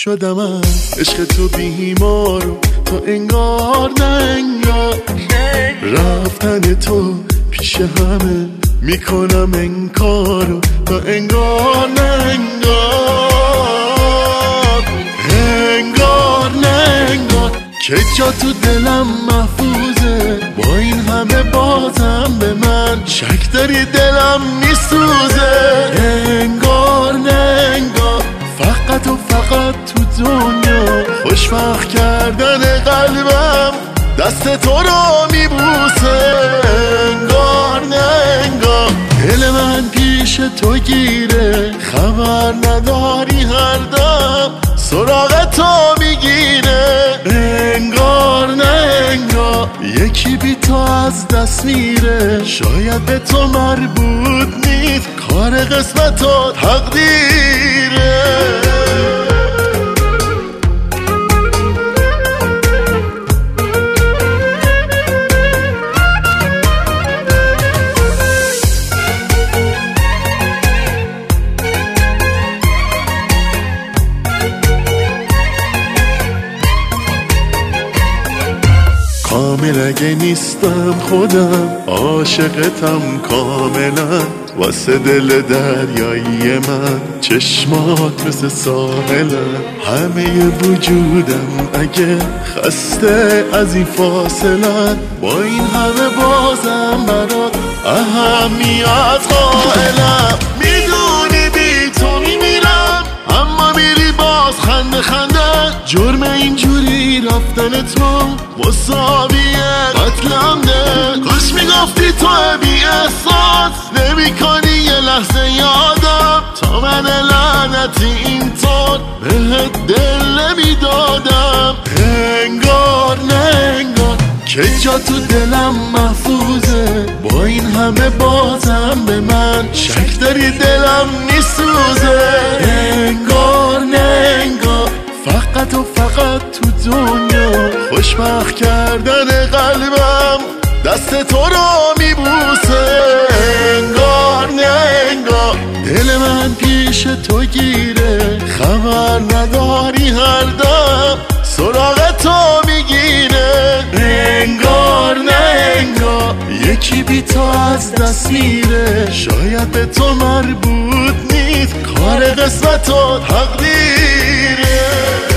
شدم از عشق تو بیمارو تا انگار نه انگار رفتن تو پیش همه میکنم انکارو تا انگار نه انگار انگار نه انگار که جا تو دلم محفوظه با این همه بازم به من شک داری دلم میسوزه انگار نه انگار فقط و فقط تو دنیا خوشبخت کردن قلبم دست تو رو میبوسه انگار نه انگار دل من پیش تو گیره خبر نداری هر دم سراغ تو میگیره انگار نه انگار یکی بی تو از دست میره شاید به تو مربوط نیست کار قسمت و تقدیره کامل اگه نیستم خودم عاشقتم کاملا واسه دل دریایی من چشمات مثل ساحلم همه وجودم اگه خسته از این فاصلن با این همه بازم برات اهمیت قائلم میدونی بی تو میمیرم اما میری باز خنده خنده جرم اینجوری رفتن تو مساویه قتلم ده کاش میگفتی تو بی احساس نمی کنی یه لحظه یادم تا من لعنتی اینطور بهت دل نمیدادم انگار نه انگار که جا تو دلم محفوظه با این همه بازم به من شک داری دلم میسوزه انگار نه انگار فقط و فقط تو دنیا خوشبخت کردن قلبم دست تو رو میبوسه انگار نه انگار دل من پیش تو گیره خبر نداری هر دم سراغ تو میگیره انگار نه انگار یکی بی تو از دست میره شاید به تو مربوط نیست کار قسمت و تقدیره